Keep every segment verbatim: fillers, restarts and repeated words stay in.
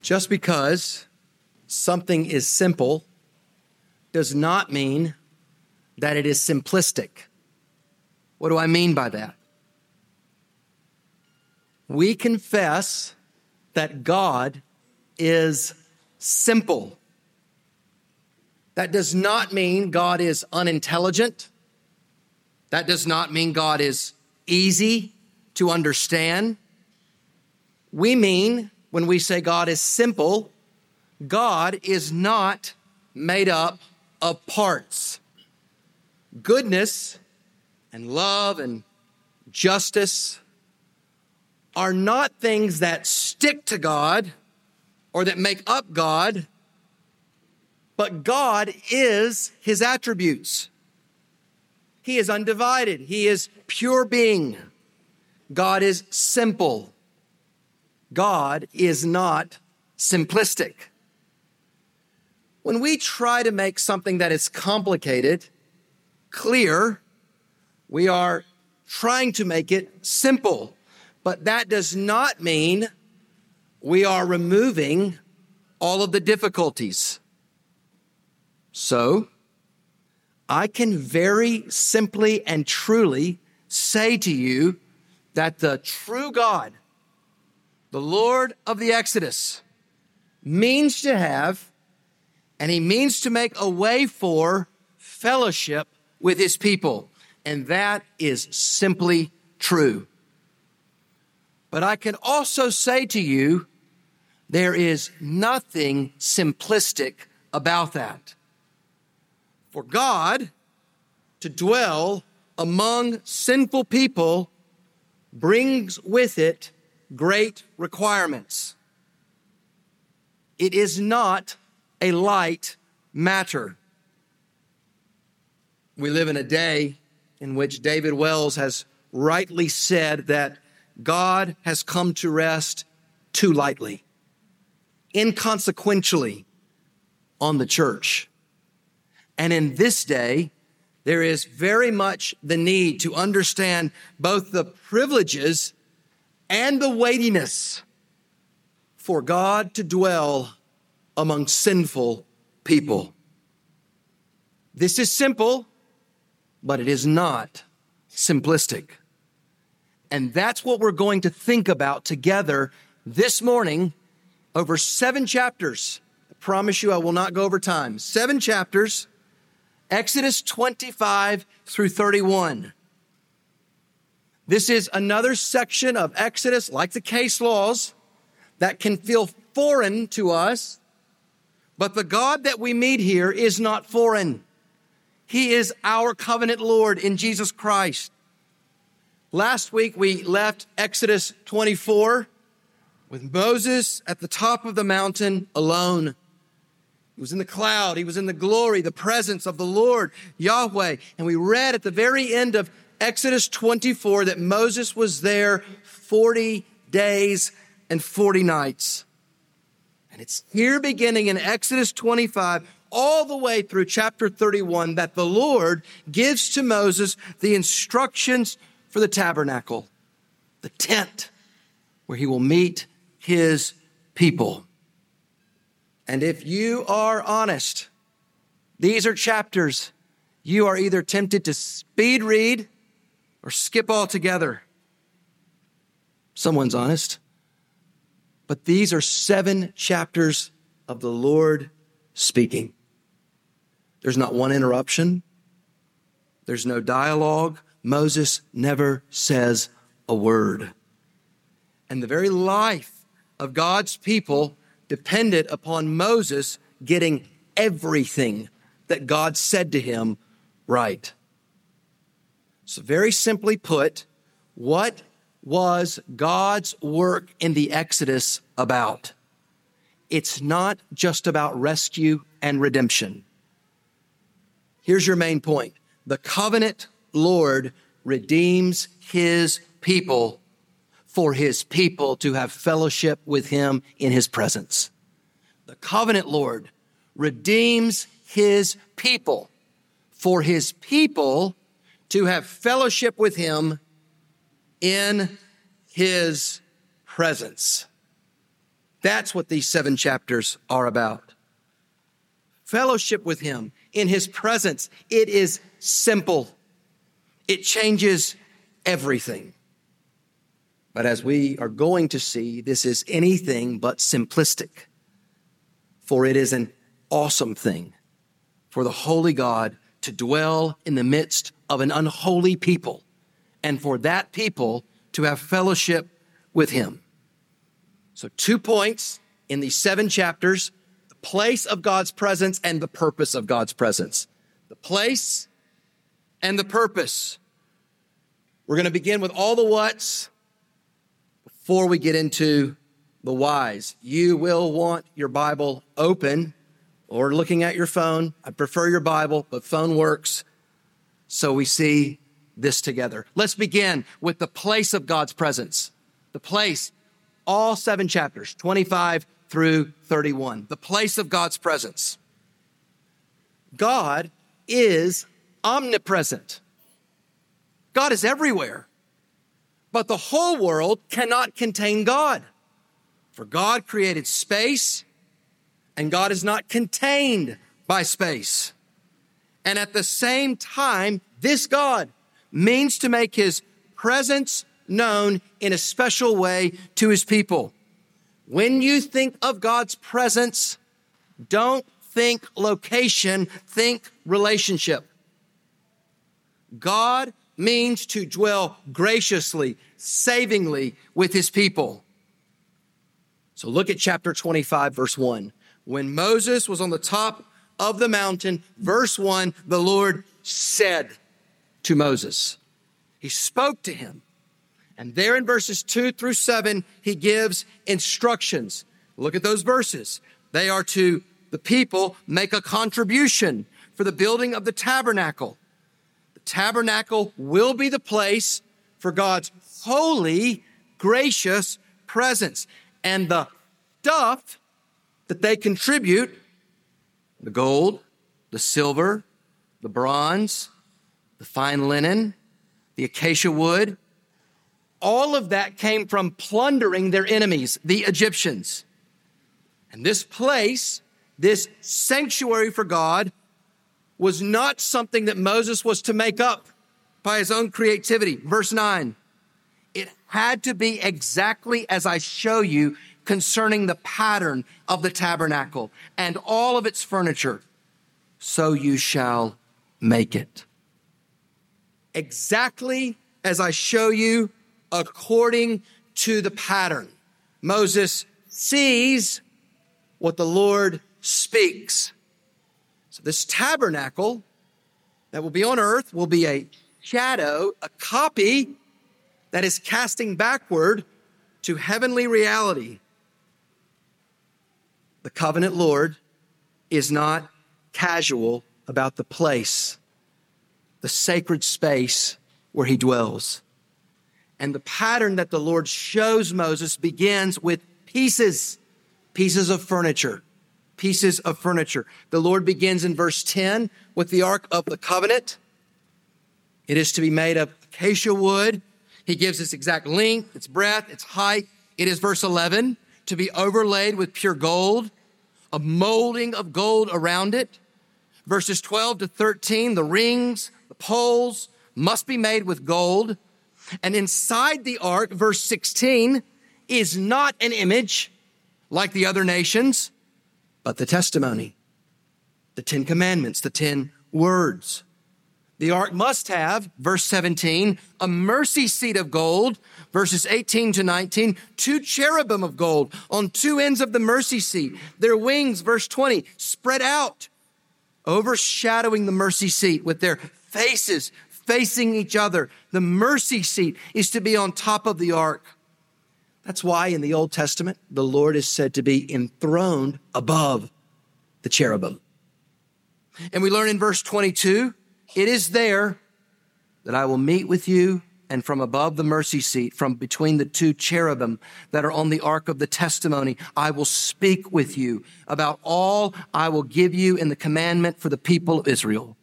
Just because something is simple does not mean that it is simplistic. What do I mean by that? We confess that God is simple. That does not mean God is unintelligent. That does not mean God is easy to understand. We mean, when we say God is simple, God is not made up of parts. Goodness and love and justice are not things that stick to God or that make up God, but God is his attributes. He is undivided. He is pure being. God is simple. God is not simplistic. When we try to make something that is complicated clear, we are trying to make it simple. But that does not mean we are removing all of the difficulties. So, I can very simply and truly say to you that the true God, the Lord of the Exodus, means to have, and he means to make a way for fellowship with his people. And that is simply true. But I can also say to you, there is nothing simplistic about that. For God to dwell among sinful people brings with it great requirements. It is not a light matter. We live in a day in which David Wells has rightly said that God has come to rest too lightly, inconsequentially on the church. And in this day, there is very much the need to understand both the privileges and the weightiness for God to dwell among sinful people. This is simple, but it is not simplistic. And that's what we're going to think about together this morning over seven chapters. I promise you I will not go over time. Seven chapters, Exodus twenty-five through thirty-one. This is another section of Exodus, like the case laws, that can feel foreign to us, but the God that we meet here is not foreign. He is our covenant Lord in Jesus Christ. Last week, we left Exodus twenty-four with Moses at the top of the mountain alone. He was in the cloud. He was in the glory, the presence of the Lord, Yahweh. And we read at the very end of Exodus twenty-four that Moses was there forty days and forty nights. And it's here beginning in Exodus twenty-five all the way through chapter thirty-one that the Lord gives to Moses the instructions for the tabernacle, the tent where he will meet his people. And if you are honest, these are chapters you are either tempted to speed read or skip altogether. Someone's honest. But these are seven chapters of the Lord speaking. There's not one interruption. There's no dialogue. Moses never says a word. And the very life of God's people depended upon Moses getting everything that God said to him right. So very simply put, what was God's work in the Exodus about? It's not just about rescue and redemption. Here's your main point. The covenant Lord redeems his people for his people to have fellowship with him in his presence. The covenant Lord redeems his people for his people to have fellowship with him in his presence. That's what these seven chapters are about. Fellowship with him in his presence. It is simple. It changes everything. But as we are going to see, this is anything but simplistic. For it is an awesome thing for the holy God to dwell in the midst of an unholy people, and for that people to have fellowship with him. So two points in these seven chapters: the place of God's presence and the purpose of God's presence. The place and the purpose. We're going to begin with all the whats before we get into the whys. You will want your Bible open or looking at your phone. I prefer your Bible, but phone works. So we see this together. Let's begin with the place of God's presence. The place, all seven chapters, twenty-five through thirty-one. The place of God's presence. God is omnipresent. God is everywhere. But the whole world cannot contain God. For God created space, and God is not contained by space. And at the same time, this God means to make his presence known in a special way to his people. When you think of God's presence, don't think location, think relationship. God means to dwell graciously, savingly with his people. So look at chapter twenty-five, verse one. When Moses was on the top of the mountain, verse one, the Lord said to Moses. He spoke to him. And there in verses two through seven, he gives instructions. Look at those verses. They are to the people make a contribution for the building of the tabernacle. The tabernacle will be the place for God's holy, gracious presence. And the stuff that they contribute, the gold, the silver, the bronze, the fine linen, the acacia wood, all of that came from plundering their enemies, the Egyptians. And this place, this sanctuary for God, was not something that Moses was to make up by his own creativity. Verse nine, it had to be exactly as I show you concerning the pattern of the tabernacle and all of its furniture. So you shall make it. Exactly as I show you according to the pattern. Moses sees what the Lord speaks. So this tabernacle that will be on earth will be a shadow, a copy that is casting backward to heavenly reality. The covenant Lord is not casual about the place, the sacred space where he dwells. And the pattern that the Lord shows Moses begins with pieces, pieces of furniture, pieces of furniture. The Lord begins in verse ten with the Ark of the Covenant. It is to be made of acacia wood. He gives its exact length, its breadth, its height. It is verse eleven, to be overlaid with pure gold, a molding of gold around it. Verses twelve to thirteen, the rings, the poles must be made with gold. And inside the ark, verse sixteen, is not an image like the other nations, but the testimony, the Ten Commandments, the Ten Words. The ark must have, verse seventeen, a mercy seat of gold, verses eighteen to nineteen, two cherubim of gold on two ends of the mercy seat. Their wings, verse twenty, spread out, overshadowing the mercy seat with their faces facing each other. The mercy seat is to be on top of the ark. That's why in the Old Testament, the Lord is said to be enthroned above the cherubim. And we learn in verse twenty-two, it is there that I will meet with you, and from above the mercy seat, from between the two cherubim that are on the ark of the testimony, I will speak with you about all I will give you in the commandment for the people of Israel.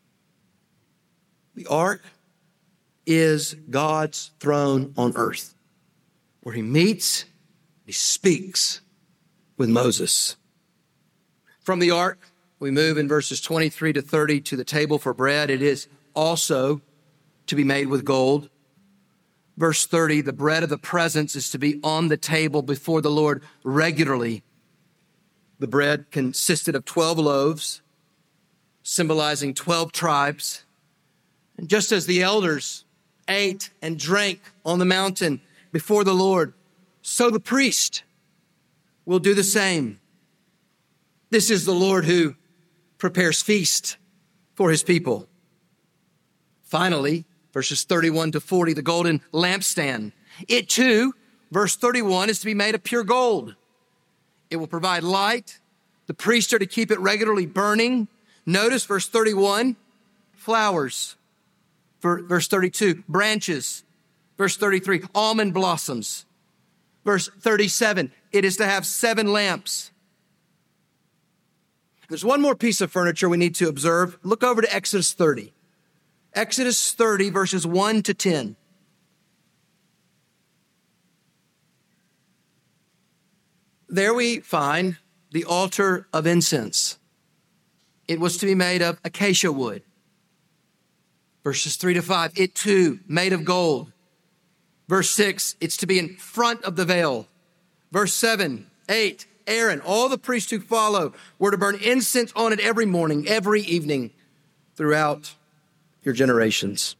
The ark is God's throne on earth, where he meets, he speaks with Moses. From the ark, we move in verses twenty-three to thirty to the table for bread. It is also to be made with gold. Verse thirty, the bread of the presence is to be on the table before the Lord regularly. The bread consisted of twelve loaves, symbolizing twelve tribes. And just as the elders ate and drank on the mountain before the Lord, so the priest will do the same. This is the Lord who prepares feast for his people. Finally, verses thirty-one to forty, the golden lampstand. It too, verse thirty-one, is to be made of pure gold. It will provide light. The priests are to keep it regularly burning. Notice verse thirty-one, flowers. For verse thirty-two, branches. Verse thirty-three, almond blossoms. Verse thirty-seven, it is to have seven lamps. There's one more piece of furniture we need to observe. Look over to Exodus thirty. Exodus thirty, verses one to ten. There we find the altar of incense. It was to be made of acacia wood. Verses three to five, it too made of gold. Verse six, it's to be in front of the veil. Verse seven, eight, Aaron, all the priests who follow were to burn incense on it every morning, every evening throughout your generations.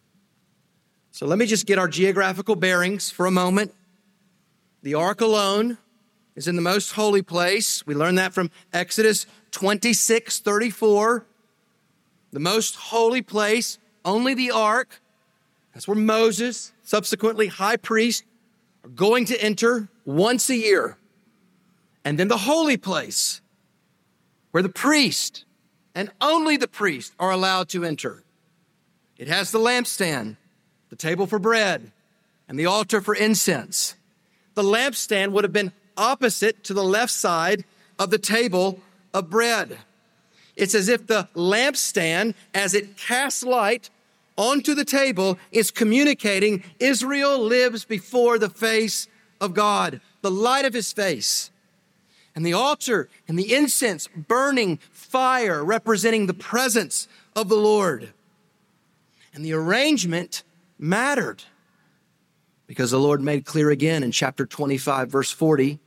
So let me just get our geographical bearings for a moment. The ark alone is in the most holy place. We learned that from Exodus twenty-six thirty-four. The most holy place, only the ark. That's where Moses, subsequently high priest, are going to enter once a year. And then the holy place, where the priest and only the priest are allowed to enter. It has the lampstand, the table for bread, and the altar for incense. The lampstand would have been opposite to the left side of the table of bread. It's as if the lampstand, as it casts light onto the table, is communicating Israel lives before the face of God, the light of his face. And the altar and the incense burning fire representing the presence of the Lord. And the arrangement mattered because the Lord made clear again in chapter twenty-five, verse forty,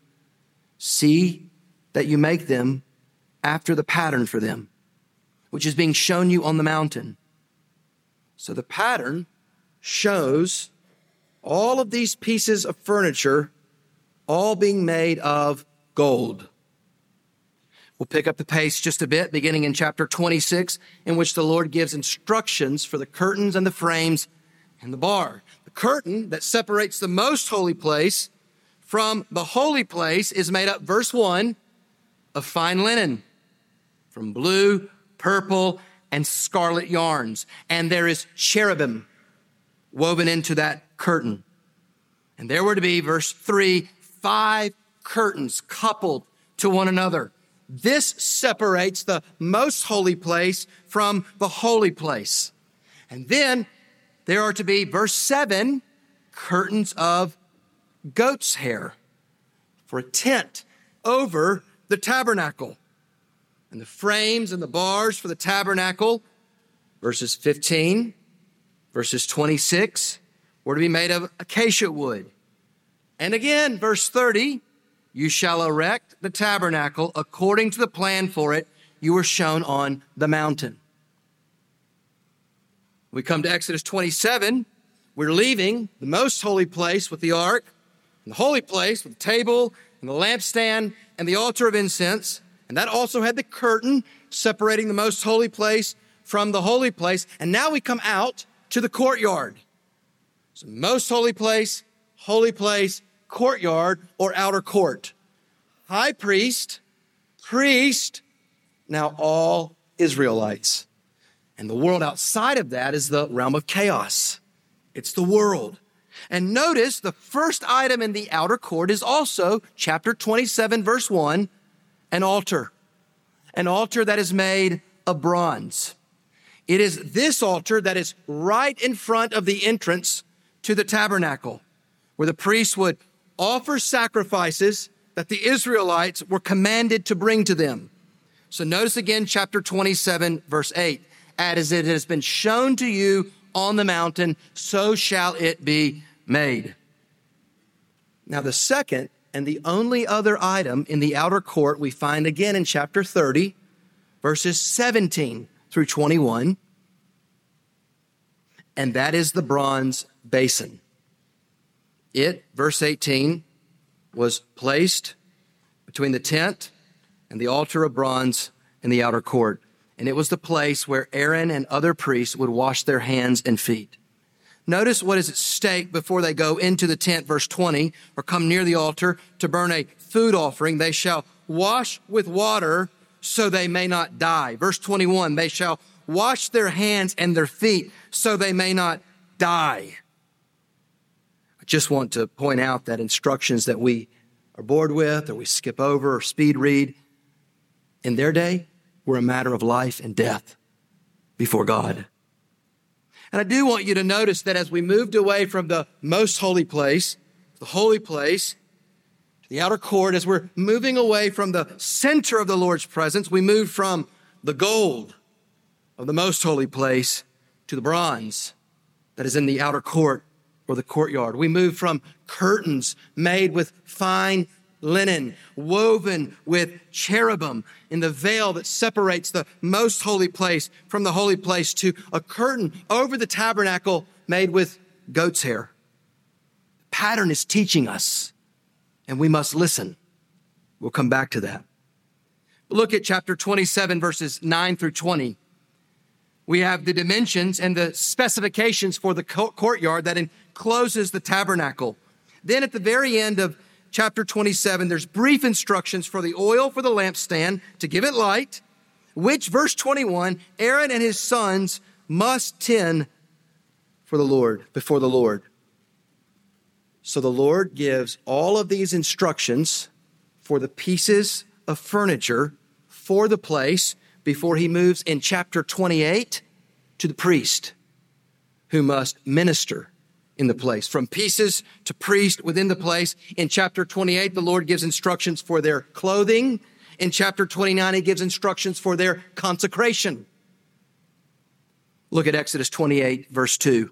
see that you make them after the pattern for them, which is being shown you on the mountain. So the pattern shows all of these pieces of furniture all being made of gold. We'll pick up the pace just a bit, beginning in chapter twenty-six, in which the Lord gives instructions for the curtains and the frames and the bar. The curtain that separates the most holy place from the holy place is made up, verse one, of fine linen, from blue, purple, and scarlet yarns. And there is cherubim woven into that curtain. And there were to be, verse three, five curtains coupled to one another. This separates the most holy place from the holy place. And then there are to be, verse seven, curtains of goat's hair for a tent over the tabernacle. And the frames and the bars for the tabernacle, verses fifteen, verses twenty-six, were to be made of acacia wood. And again, verse thirty, you shall erect the tabernacle according to the plan for it you were shown on the mountain. We come to Exodus twenty-seven. We're leaving the most holy place with the ark, and the holy place with the table and the lampstand and the altar of incense. And that also had the curtain separating the most holy place from the holy place. And now we come out to the courtyard. So most holy place, holy place, courtyard, or outer court. High priest, priest, now all Israelites. And the world outside of that is the realm of chaos. It's the world. And notice the first item in the outer court is also chapter twenty-seven, verse one, an altar. An altar that is made of bronze. It is this altar that is right in front of the entrance to the tabernacle, where the priests would offer sacrifices that the Israelites were commanded to bring to them. So notice again, chapter twenty-seven, verse eight. As it has been shown to you on the mountain, so shall it be made. Now the second and the only other item in the outer court we find again in chapter thirty, verses seventeen through twenty-one. And that is the bronze basin. It, verse eighteen, was placed between the tent and the altar of bronze in the outer court. And it was the place where Aaron and other priests would wash their hands and feet. Notice what is at stake before they go into the tent, verse twenty, or come near the altar to burn a food offering. They shall wash with water so they may not die. Verse twenty-one, they shall wash their hands and their feet so they may not die. I just want to point out that instructions that we are bored with or we skip over or speed read, in their day were a matter of life and death before God. And I do want you to notice that as we moved away from the most holy place, the holy place, to the outer court, as we're moving away from the center of the Lord's presence, we moved from the gold of the most holy place to the bronze that is in the outer court or the courtyard. We moved from curtains made with fine linen, woven with cherubim in the veil that separates the most holy place from the holy place, to a curtain over the tabernacle made with goat's hair. The pattern is teaching us, and we must listen. We'll come back to that. Look at chapter twenty-seven, verses nine through twenty. We have the dimensions and the specifications for the courtyard that encloses the tabernacle. Then at the very end of chapter twenty-seven, there's brief instructions for the oil for the lampstand to give it light, which, verse twenty-one, Aaron and his sons must tend for the Lord, before the Lord. So the Lord gives all of these instructions for the pieces of furniture for the place before he moves in chapter twenty-eight to the priest who must minister in the place. From pieces to priest within the place. In chapter twenty-eight, the Lord gives instructions for their clothing. In chapter twenty-nine, he gives instructions for their consecration. Look at Exodus twenty-eight, verse two.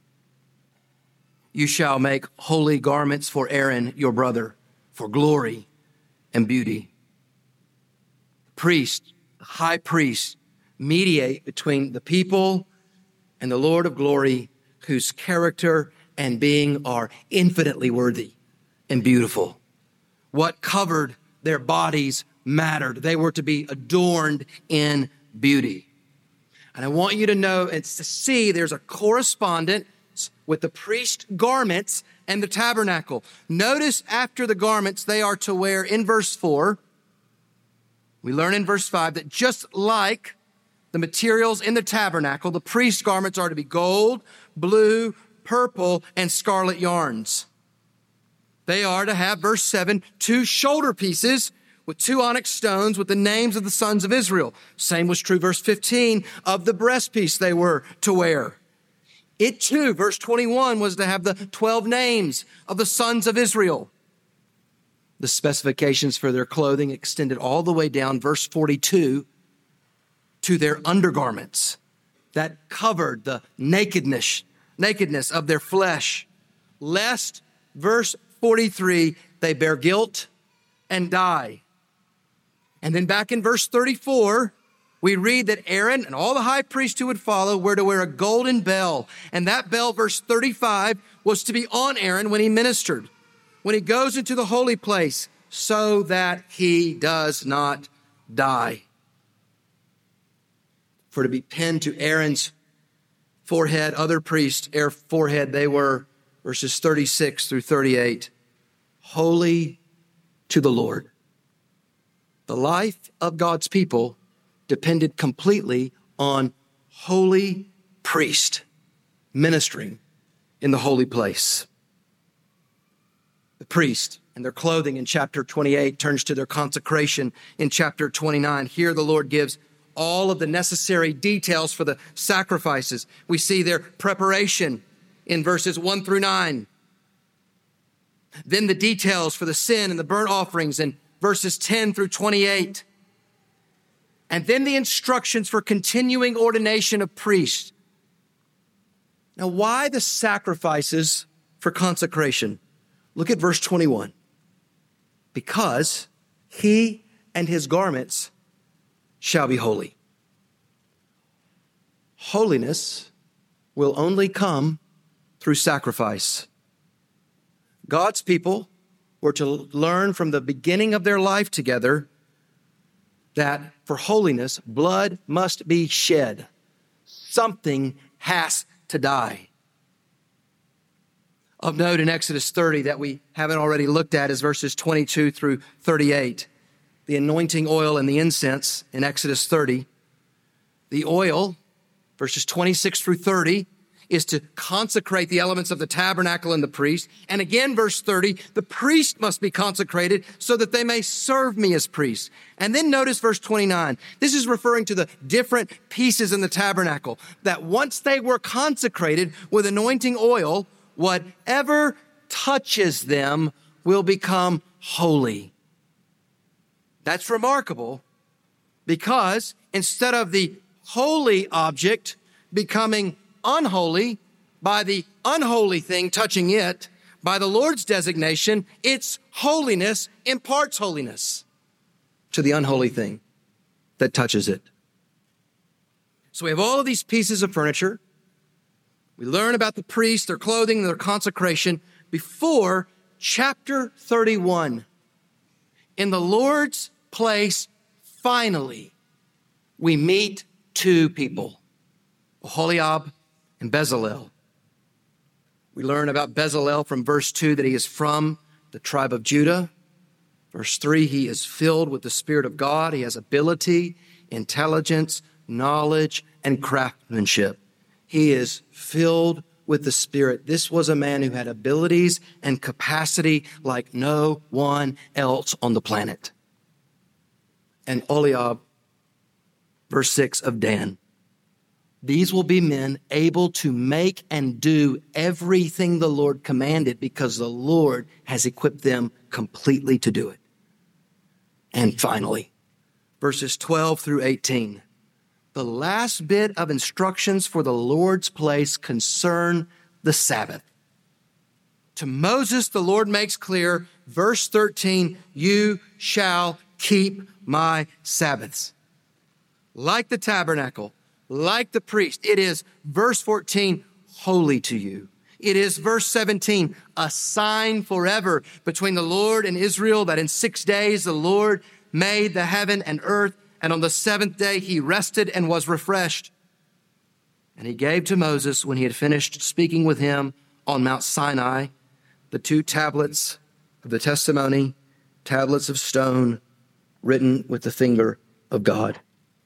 You shall make holy garments for Aaron, your brother, for glory and beauty. The priest, the high priest, mediate between the people and the Lord of glory, whose character and being are infinitely worthy and beautiful. What covered their bodies mattered. They were to be adorned in beauty. And I want you to know and to see there's a correspondence with the priest garments and the tabernacle. Notice after the garments they are to wear in verse four, we learn in verse five that just like the materials in the tabernacle, the priest garments are to be gold, blue, purple, and scarlet yarns. They are to have, verse seven, two shoulder pieces with two onyx stones with the names of the sons of Israel. Same was true, verse fifteen, of the breastpiece they were to wear. It too, verse twenty-one, was to have the twelve names of the sons of Israel. The specifications for their clothing extended all the way down, verse forty-two, to their undergarments that covered the nakedness, nakedness of their flesh, lest, verse forty-three, they bear guilt and die. And then back in verse thirty-four, we read that Aaron and all the high priests who would follow were to wear a golden bell. And that bell, verse thirty-five, was to be on Aaron when he ministered, when he goes into the holy place, so that he does not die. For to be pinned to Aaron's forehead, other priests' Aaron's forehead, they were, verses thirty-six through thirty-eight, holy to the Lord. The life of God's people depended completely on holy priest ministering in the holy place. The priest and their clothing in chapter twenty-eight turns to their consecration in chapter twenty-nine. Here the Lord gives all of the necessary details for the sacrifices. We see their preparation in verses one through nine. Then the details for the sin and the burnt offerings in verses ten through twenty-eight. And then the instructions for continuing ordination of priests. Now, why the sacrifices for consecration? Look at verse twenty-one. Because he and his garments shall be holy. Holiness will only come through sacrifice. God's people were to learn from the beginning of their life together that for holiness, blood must be shed. Something has to die. Of note in Exodus thirty that we haven't already looked at is verses twenty-two through thirty-eight. The anointing oil and the incense in Exodus thirty. The oil, verses twenty-six through thirty, is to consecrate the elements of the tabernacle and the priest. And again, verse thirty, the priest must be consecrated so that they may serve me as priests. And then notice verse twenty-nine. This is referring to the different pieces in the tabernacle, that once they were consecrated with anointing oil, whatever touches them will become holy. That's remarkable because instead of the holy object becoming unholy by the unholy thing touching it, by the Lord's designation, its holiness imparts holiness to the unholy thing that touches it. So we have all of these pieces of furniture. We learn about the priests, their clothing, their consecration before chapter thirty-one. In the Lord's place, finally, we meet two people, Oholiab and Bezalel. We learn about Bezalel from verse two that he is from the tribe of Judah. Verse three, he is filled with the Spirit of God. He has ability, intelligence, knowledge, and craftsmanship. He is filled with the Spirit. This was a man who had abilities and capacity like no one else on the planet. And Oholiab, verse six of Dan. These will be men able to make and do everything the Lord commanded because the Lord has equipped them completely to do it. And finally, verses twelve through eighteen. The last bit of instructions for the Lord's place concern the Sabbath. To Moses, the Lord makes clear, verse thirteen, you shall keep my Sabbaths. Like the tabernacle, like the priest, it is, verse fourteen, holy to you. It is, verse seventeen, a sign forever between the Lord and Israel that in six days the Lord made the heaven and earth, and on the seventh day he rested and was refreshed. And he gave to Moses, when he had finished speaking with him on Mount Sinai, the two tablets of the testimony, tablets of stone, written with the finger of God.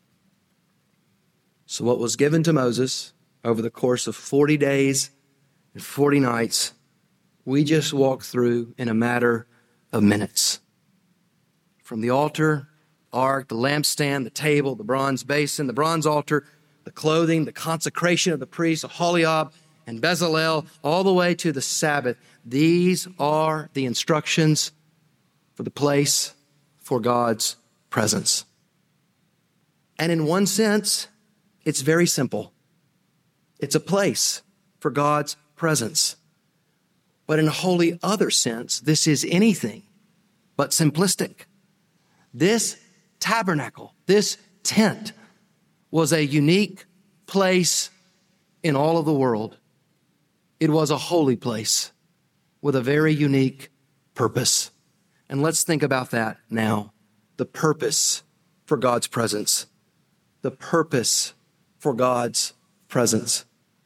So what was given to Moses over the course of forty days and forty nights, we just walked through in a matter of minutes. From the altar, ark, the lampstand, the table, the bronze basin, the bronze altar, the clothing, the consecration of the priests, Oholiab and Bezalel, all the way to the Sabbath. These are the instructions for the place for God's presence. And in one sense, it's very simple. It's a place for God's presence. But in a wholly other sense, this is anything but simplistic. This tabernacle, this tent, was a unique place in all of the world. It was a holy place with a very unique purpose. And let's think about that now. The purpose for God's presence. The purpose for God's presence.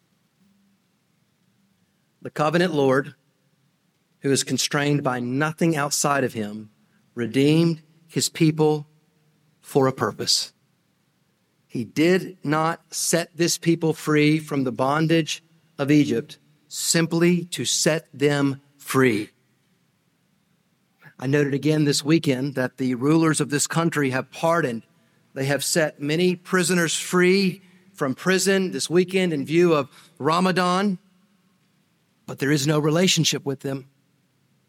The covenant Lord, who is constrained by nothing outside of him, redeemed his people for a purpose. He did not set this people free from the bondage of Egypt simply to set them free. I noted again this weekend that the rulers of this country have pardoned. They have set many prisoners free from prison this weekend in view of Ramadan, but there is no relationship with them.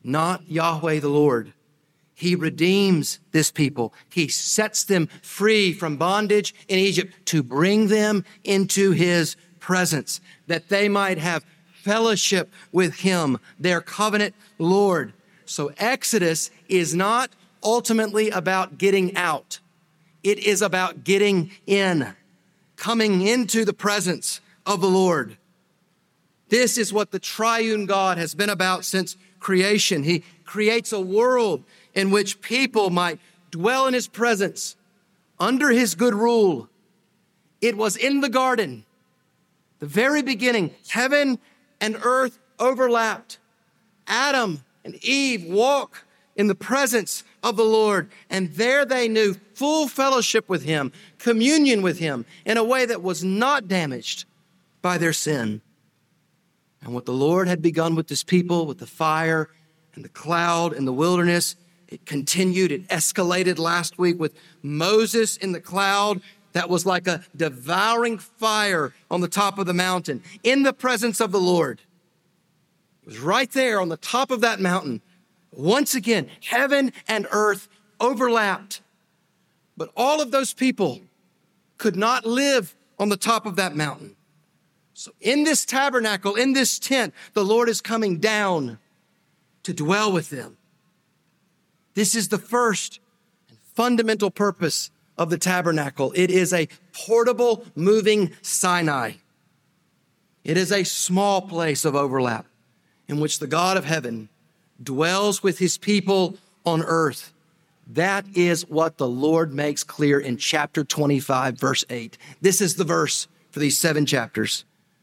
not Yahweh the Lord. He redeems this people. He sets them free from bondage in Egypt to bring them into his presence, that they might have fellowship with him, their covenant Lord. So Exodus is not ultimately about getting out. It is about getting in, coming into the presence of the Lord. This is what the triune God has been about since creation. He creates a world in which people might dwell in his presence under his good rule. It was in the garden, the very beginning, heaven and earth overlapped. Adam and Eve walk in the presence of the Lord, and there they knew full fellowship with him, communion with him in a way that was not damaged by their sin. And what the Lord had begun with his people, with the fire and the cloud in the wilderness, it continued, it escalated last week with Moses in the cloud that was like a devouring fire on the top of the mountain in the presence of the Lord. It was right there on the top of that mountain. Once again, heaven and earth overlapped. But all of those people could not live on the top of that mountain. So in this tabernacle, in this tent, the Lord is coming down to dwell with them. This is the first and fundamental purpose of the tabernacle. It is a portable, moving Sinai. It is a small place of overlap in which the God of heaven dwells with his people on earth. That is what the Lord makes clear in chapter twenty-five, verse eight. This is the verse for these seven chapters.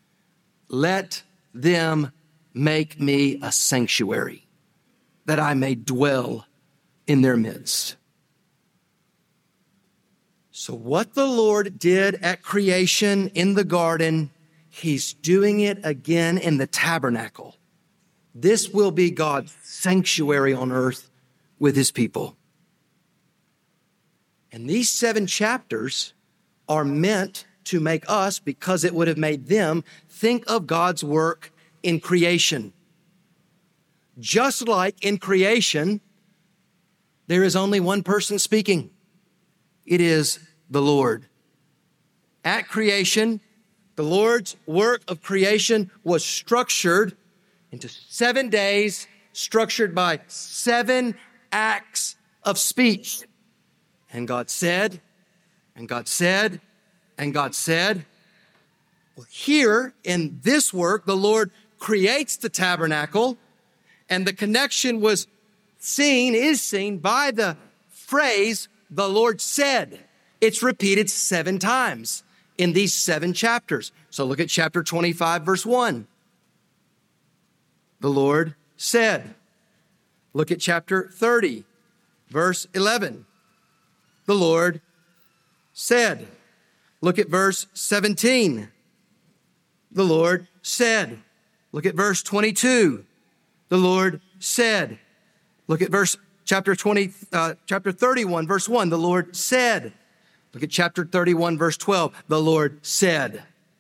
Let them make me a sanctuary, that I may dwell in their midst. So what the Lord did at creation in the garden, he's doing it again in the tabernacle. This will be God's sanctuary on earth with his people. And these seven chapters are meant to make us, because it would have made them, think of God's work in creation. Just like in creation, there is only one person speaking. It is the Lord. At creation, the Lord's work of creation was structured into seven days, structured by seven acts of speech. And God said, and God said, and God said. Well, here in this work, the Lord creates the tabernacle, and the connection was seen, is seen by the phrase, the Lord said. It's repeated seven times in these seven chapters. So look at chapter twenty-five, verse one. The Lord said. Look at chapter thirty, verse eleven. The Lord said. Look at verse seventeen. The Lord said. Look at verse twenty-two. The Lord said. Look at verse chapter twenty, uh, chapter thirty-one, verse one. The Lord said. Look at chapter thirty-one, verse twelve. The Lord said.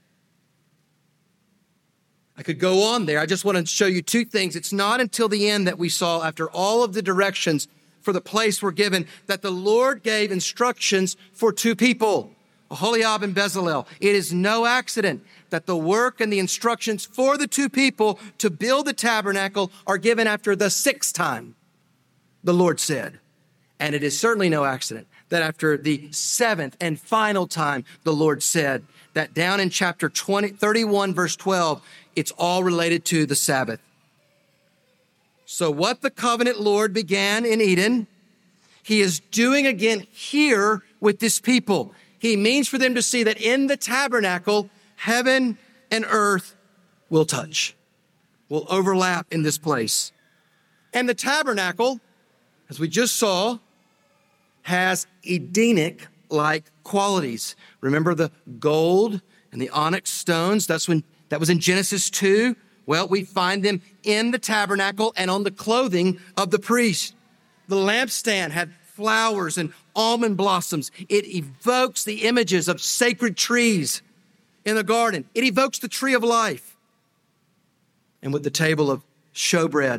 I could go on there. I just want to show you two things. It's not until the end that we saw, after all of the directions for the place were given, that the Lord gave instructions for two people, Aholiab and Bezalel. It is no accident that the work and the instructions for the two people to build the tabernacle are given after the sixth time, the Lord said. And it is certainly no accident that after the seventh and final time, the Lord said, that down in chapter twenty, thirty-one, verse twelve, it's all related to the Sabbath. So what the covenant Lord began in Eden, he is doing again here with this people. He means for them to see that in the tabernacle, heaven and earth will touch, will overlap in this place. And the tabernacle, as we just saw, has Edenic-like qualities. Remember the gold and the onyx stones? That's when that was in Genesis two. Well, we find them in the tabernacle and on the clothing of the priest. The lampstand had flowers and almond blossoms. It evokes the images of sacred trees in the garden. It evokes the tree of life. And with the table of showbread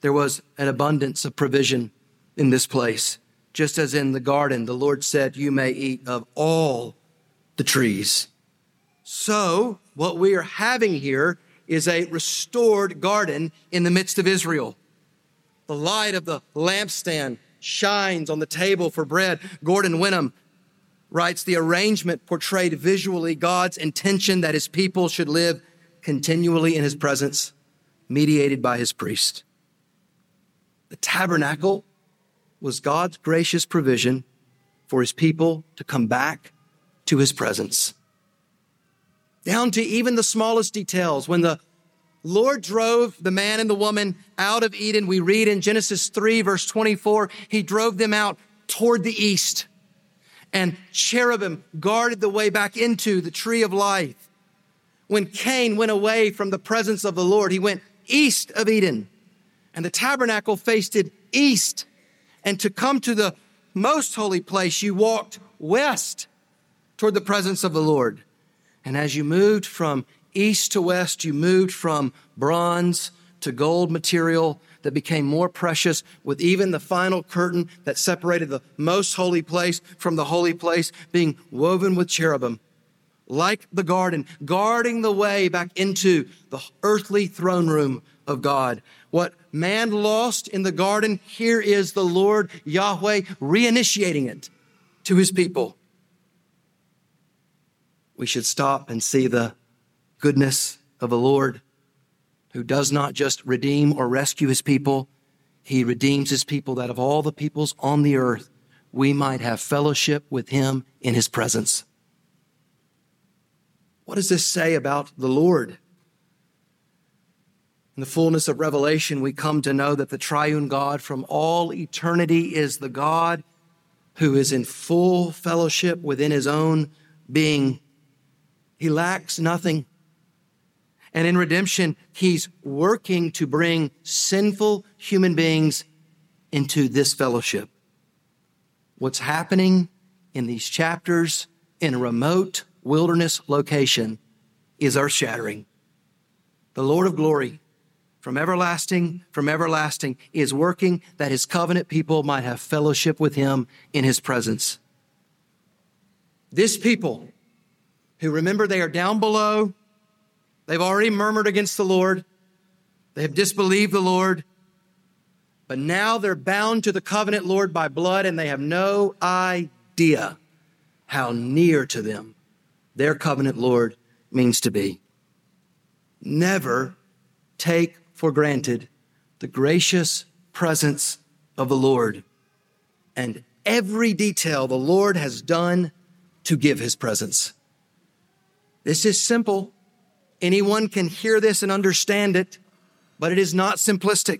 there was an abundance of provision in this place. Just as in the garden, the Lord said, you may eat of all the trees. So what we are having here is a restored garden in the midst of Israel. The light of the lampstand shines on the table for bread. Gordon Wenham writes, the arrangement portrayed visually God's intention that his people should live continually in his presence, mediated by his priest. The tabernacle was God's gracious provision for his people to come back to his presence. Down to even the smallest details. When the Lord drove the man and the woman out of Eden, we read in Genesis three, verse twenty-four, he drove them out toward the east. And cherubim guarded the way back into the tree of life. When Cain went away from the presence of the Lord, he went east of Eden. And the tabernacle faced it east. And to come to the most holy place, you walked west toward the presence of the Lord. And as you moved from east to west, you moved from bronze to gold material that became more precious, with even the final curtain that separated the most holy place from the holy place being woven with cherubim, like the garden, guarding the way back into the earthly throne room of God. What man lost in the garden, here is the Lord Yahweh reinitiating it to his people. We should stop and see the goodness of the Lord, who does not just redeem or rescue his people. He redeems his people, that of all the peoples on the earth, we might have fellowship with him in his presence. What does this say about the Lord? In the fullness of revelation, we come to know that the triune God from all eternity is the God who is in full fellowship within his own being. He lacks nothing. And in redemption, he's working to bring sinful human beings into this fellowship. What's happening in these chapters in a remote wilderness location is earth-shattering. The Lord of glory, from everlasting, from everlasting, is working that his covenant people might have fellowship with him in his presence. This people, who remember they are down below, they've already murmured against the Lord, they have disbelieved the Lord, but now they're bound to the covenant Lord by blood, and they have no idea how near to them their covenant Lord means to be. Never take for granted the gracious presence of the Lord and every detail the Lord has done to give his presence. This is simple. Anyone can hear this and understand it, but it is not simplistic.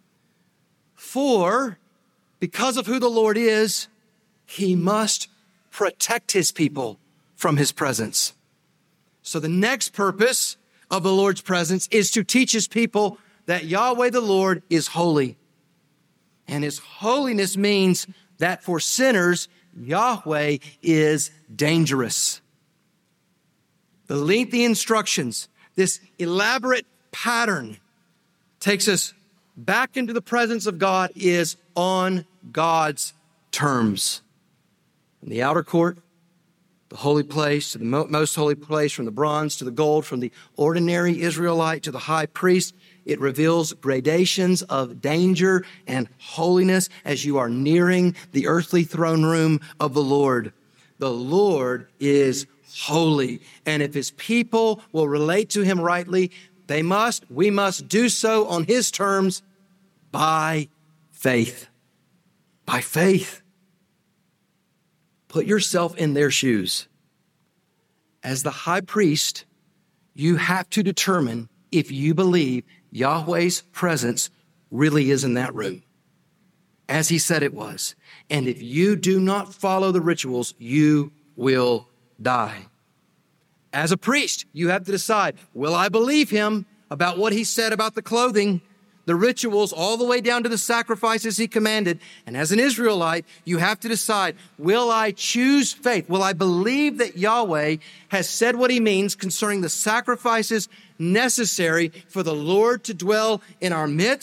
For because of who the Lord is, he must protect his people from his presence. So the next purpose of the Lord's presence is to teach his people that Yahweh the Lord is holy. And his holiness means that for sinners, Yahweh is dangerous. The lengthy instructions, this elaborate pattern, takes us back into the presence of God, is on God's terms. In the outer court, the holy place to the most holy place, from the bronze to the gold, from the ordinary Israelite to the high priest, it reveals gradations of danger and holiness as you are nearing the earthly throne room of the Lord. The Lord is holy, and if his people will relate to him rightly, they must, we must do so on his terms by faith. By faith. Put yourself in their shoes. As the high priest, you have to determine if you believe Yahweh's presence really is in that room, as he said it was. And if you do not follow the rituals, you will die. As a priest, you have to decide, will I believe him about what he said about the clothing, the rituals, all the way down to the sacrifices he commanded? And as an Israelite, you have to decide, will I choose faith? Will I believe that Yahweh has said what he means concerning the sacrifices necessary for the Lord to dwell in our midst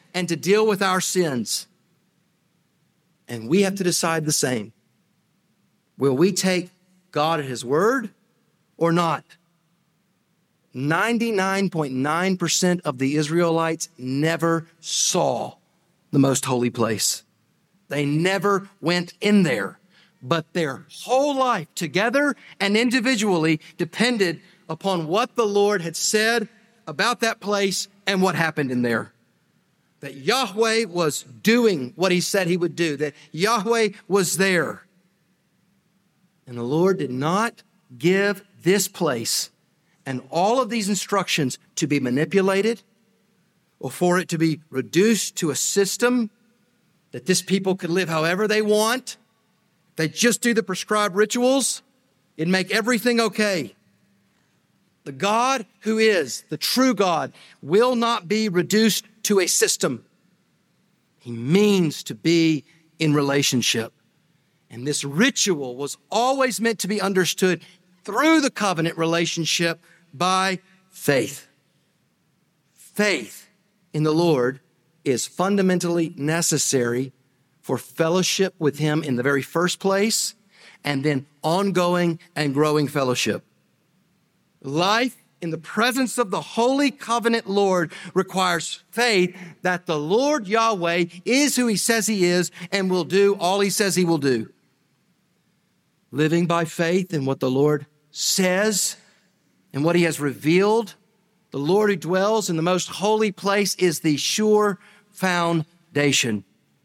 and to deal with our sins. And we have to decide the same. Will we take God at his word or not? ninety-nine point nine percent of the Israelites never saw the most holy place. They never went in there, but their whole life together and individually depended upon what the Lord had said about that place and what happened in there. That Yahweh was doing what he said he would do, that Yahweh was there. And the Lord did not give this place and all of these instructions to be manipulated or for it to be reduced to a system that this people could live however they want. They just do the prescribed rituals. It'd make everything okay. The God who is the true God will not be reduced to a system. He means to be in relationship. And this ritual was always meant to be understood through the covenant relationship by faith. Faith in the Lord is fundamentally necessary for fellowship with him in the very first place, and then ongoing and growing fellowship. Life in the presence of the holy covenant Lord requires faith that the Lord Yahweh is who he says he is and will do all he says he will do. Living by faith in what the Lord says and what he has revealed, the Lord who dwells in the most holy place is the sure foundation.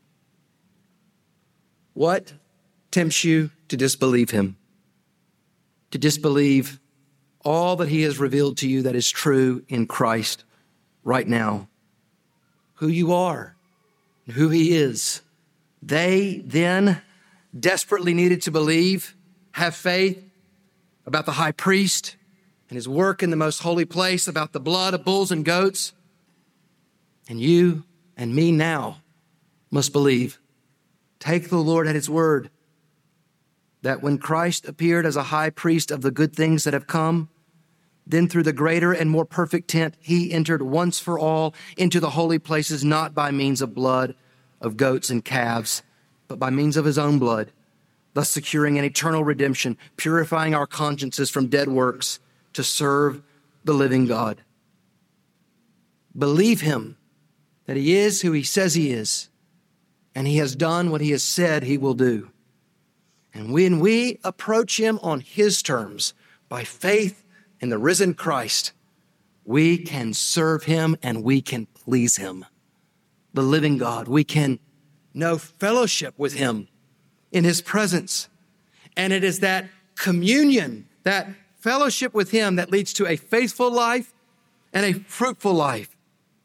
What tempts you to disbelieve him? To disbelieve all that he has revealed to you that is true in Christ right now. Who you are, and who he is. They then desperately needed to believe, have faith about the high priest and his work in the most holy place, about the blood of bulls and goats. And you and me now must believe. Take the Lord at his word that when Christ appeared as a high priest of the good things that have come, then through the greater and more perfect tent, he entered once for all into the holy places, not by means of blood of goats and calves, but by means of his own blood, thus securing an eternal redemption, purifying our consciences from dead works to serve the living God. Believe him that he is who he says he is, and he has done what he has said he will do. And when we approach him on his terms, by faith in the risen Christ, we can serve him and we can please him, the living God. We can know fellowship with him in his presence. And it is that communion, that fellowship with him that leads to a faithful life and a fruitful life.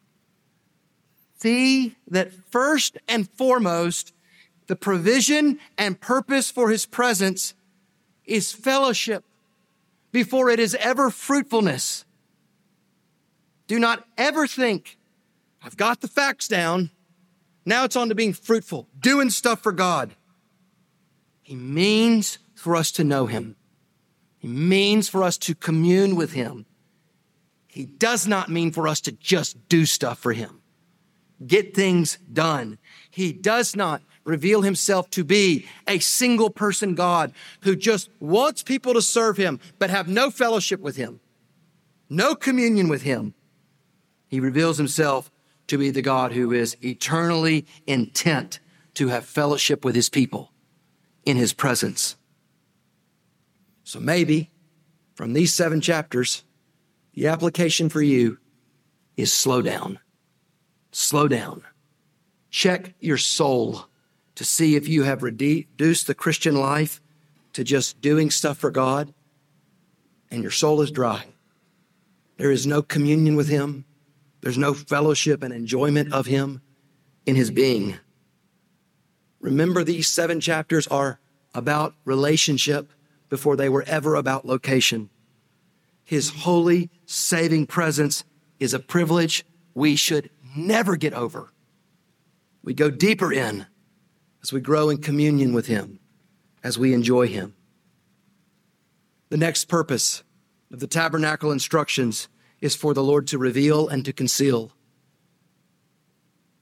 See that first and foremost, the provision and purpose for his presence is fellowship before it is ever fruitfulness. Do not ever think, I've got the facts down. Now it's on to being fruitful, doing stuff for God. He means for us to know him. He means for us to commune with him. He does not mean for us to just do stuff for him, get things done. He does not reveal himself to be a single person God who just wants people to serve him, but have no fellowship with him, no communion with him. He reveals himself to be the God who is eternally intent to have fellowship with his people in his presence. So maybe from these seven chapters, the application for you is slow down. Slow down. Check your soul to see if you have reduced the Christian life to just doing stuff for God and your soul is dry. There is no communion with him. There's no fellowship and enjoyment of him in his being. Remember, these seven chapters are about relationship before they were ever about location. His holy, saving presence is a privilege we should never get over. We go deeper in as we grow in communion with him, as we enjoy him. The next purpose of the tabernacle instructions is for the Lord to reveal and to conceal.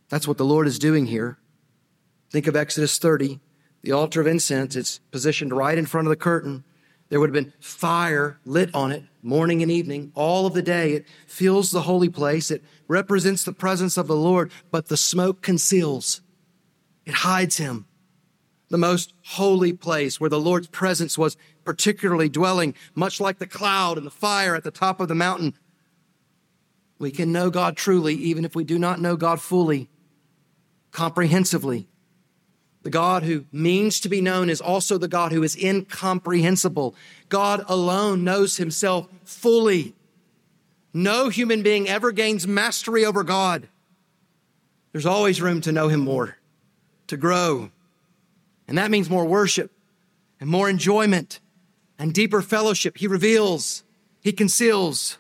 That's what the Lord is doing here. Think of Exodus thirty, the altar of incense. It's positioned right in front of the curtain. There would have been fire lit on it morning and evening, all of the day. It fills the holy place. It represents the presence of the Lord, but the smoke conceals. It hides him. The most holy place where the Lord's presence was particularly dwelling, much like the cloud and the fire at the top of the mountain. We can know God truly, even if we do not know God fully, comprehensively. The God who means to be known is also the God who is incomprehensible. God alone knows himself fully. No human being ever gains mastery over God. There's always room to know him more, to grow. And that means more worship and more enjoyment and deeper fellowship. He reveals, he conceals,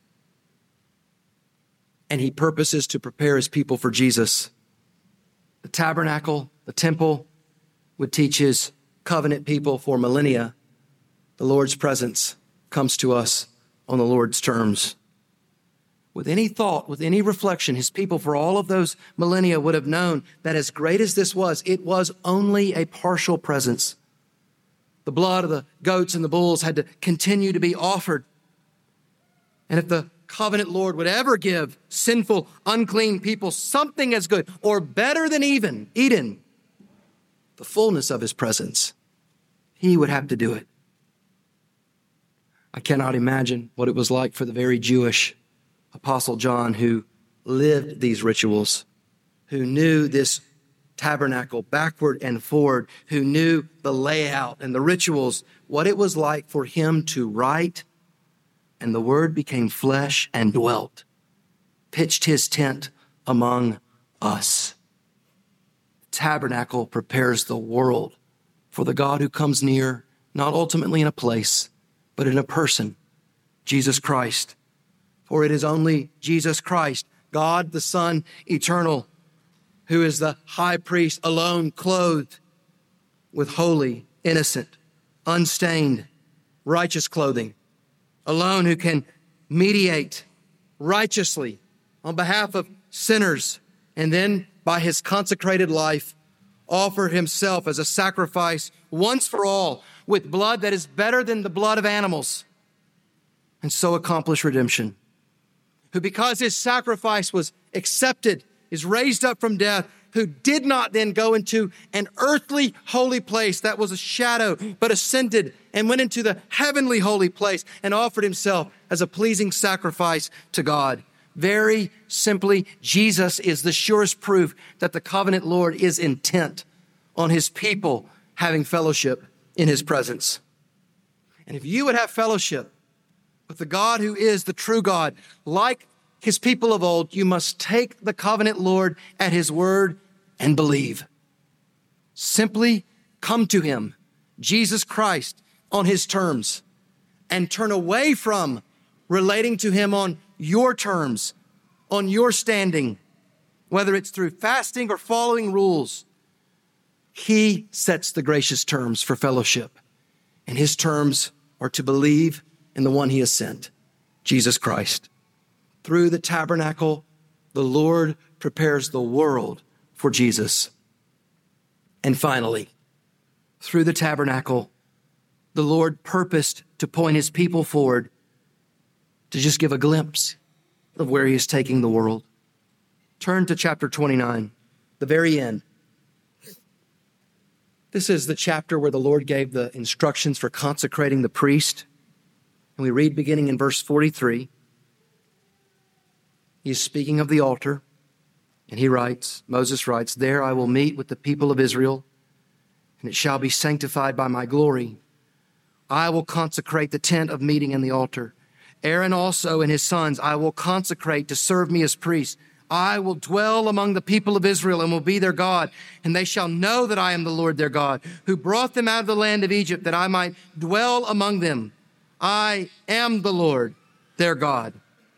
and he purposes to prepare his people for Jesus. The tabernacle, the temple, would teach his covenant people for millennia. The Lord's presence comes to us on the Lord's terms. With any thought, with any reflection, his people for all of those millennia would have known that as great as this was, it was only a partial presence. The blood of the goats and the bulls had to continue to be offered. And if the covenant Lord would ever give sinful, unclean people something as good or better than even Eden, the fullness of his presence, he would have to do it. I cannot imagine what it was like for the very Jewish Apostle John, who lived these rituals, who knew this tabernacle backward and forward, who knew the layout and the rituals, what it was like for him to write, and the Word became flesh and dwelt, pitched his tent among us. The tabernacle prepares the world for the God who comes near, not ultimately in a place, but in a person, Jesus Christ. For it is only Jesus Christ, God the Son eternal, who is the high priest alone, clothed with holy, innocent, unstained, righteous clothing, alone who can mediate righteously on behalf of sinners, and then by his consecrated life, offer himself as a sacrifice once for all with blood that is better than the blood of animals, and so accomplish redemption. Who, because his sacrifice was accepted, is raised up from death, who did not then go into an earthly holy place that was a shadow, but ascended and went into the heavenly holy place and offered himself as a pleasing sacrifice to God. Very simply, Jesus is the surest proof that the covenant Lord is intent on his people having fellowship in his presence. And if you would have fellowship with the God who is the true God, like his people of old, you must take the covenant Lord at his word and believe. Simply come to him, Jesus Christ, on his terms, and turn away from relating to him on your terms, on your standing, whether it's through fasting or following rules. He sets the gracious terms for fellowship, and his terms are to believe in the one he has sent, Jesus Christ. Through the tabernacle, the Lord prepares the world for Jesus. And finally, through the tabernacle, the Lord purposed to point his people forward to just give a glimpse of where he is taking the world. Turn to chapter twenty-nine, the very end. This is the chapter where the Lord gave the instructions for consecrating the priest. And we read beginning in verse forty-three. He is speaking of the altar, and he writes, Moses writes, "There I will meet with the people of Israel, and it shall be sanctified by my glory. I will consecrate the tent of meeting and the altar. Aaron also and his sons I will consecrate to serve me as priests. I will dwell among the people of Israel and will be their God, and they shall know that I am the Lord their God, who brought them out of the land of Egypt, that I might dwell among them. I am the Lord their God."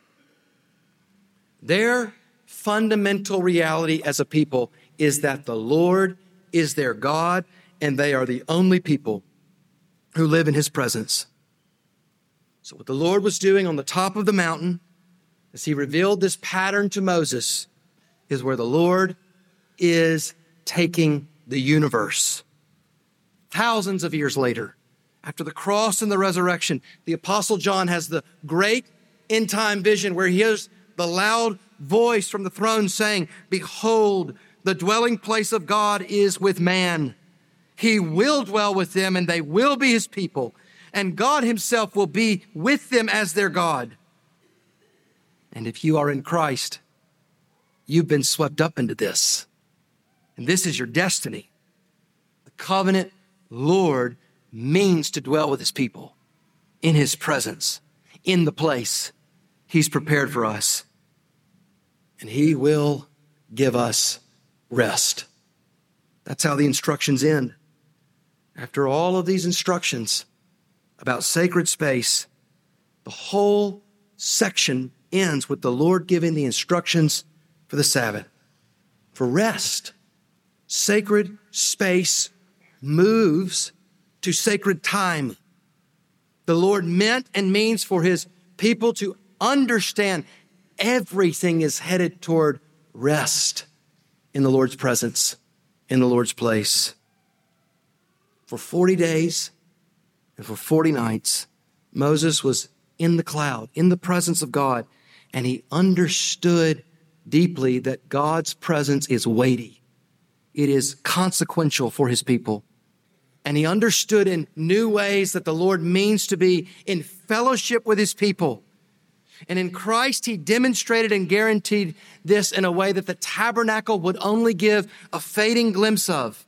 Their fundamental reality as a people is that the Lord is their God, and they are the only people who live in his presence. So what the Lord was doing on the top of the mountain, as he revealed this pattern to Moses, is where the Lord is taking the universe. Thousands of years later, after the cross and the resurrection, the Apostle John has the great end time vision where he hears the loud voice from the throne saying, "Behold, the dwelling place of God is with man. He will dwell with them and they will be his people. And God himself will be with them as their God." And if you are in Christ, you've been swept up into this. And this is your destiny. The covenant Lord means to dwell with his people in his presence, in the place he's prepared for us. And he will give us rest. That's how the instructions end. After all of these instructions about sacred space, the whole section ends with the Lord giving the instructions for the Sabbath, for rest. Sacred space moves to sacred time. The Lord meant and means for his people to understand everything is headed toward rest in the Lord's presence, in the Lord's place. For forty days and for forty nights, Moses was in the cloud, in the presence of God, and he understood deeply that God's presence is weighty. It is consequential for his people. And he understood in new ways that the Lord means to be in fellowship with his people. And in Christ, he demonstrated and guaranteed this in a way that the tabernacle would only give a fading glimpse of.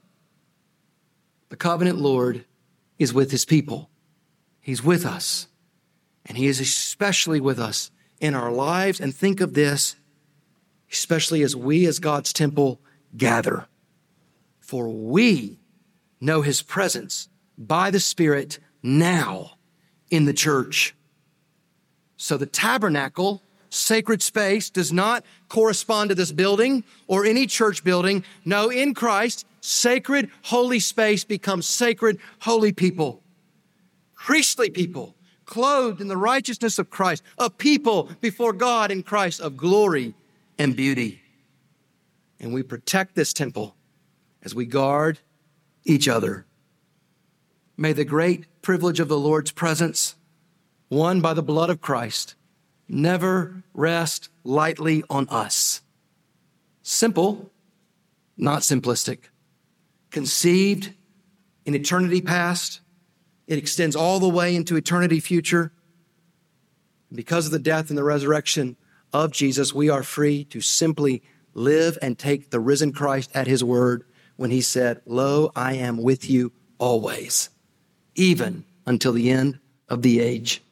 The covenant Lord is with his people. He's with us. And he is especially with us in our lives. And think of this, especially as we as God's temple gather. For we know his presence by the Spirit now in the church. So the tabernacle, sacred space, does not correspond to this building or any church building. No, in Christ, sacred, holy space becomes sacred, holy people. Priestly people, clothed in the righteousness of Christ, a people before God in Christ of glory and beauty. And we protect this temple as we guard each other. May the great privilege of the Lord's presence, won by the blood of Christ, never rest lightly on us. Simple, not simplistic. Conceived in eternity past, it extends all the way into eternity future. Because of the death and the resurrection of Jesus, we are free to simply live and take the risen Christ at his word when he said, "Lo, I am with you always, even until the end of the age."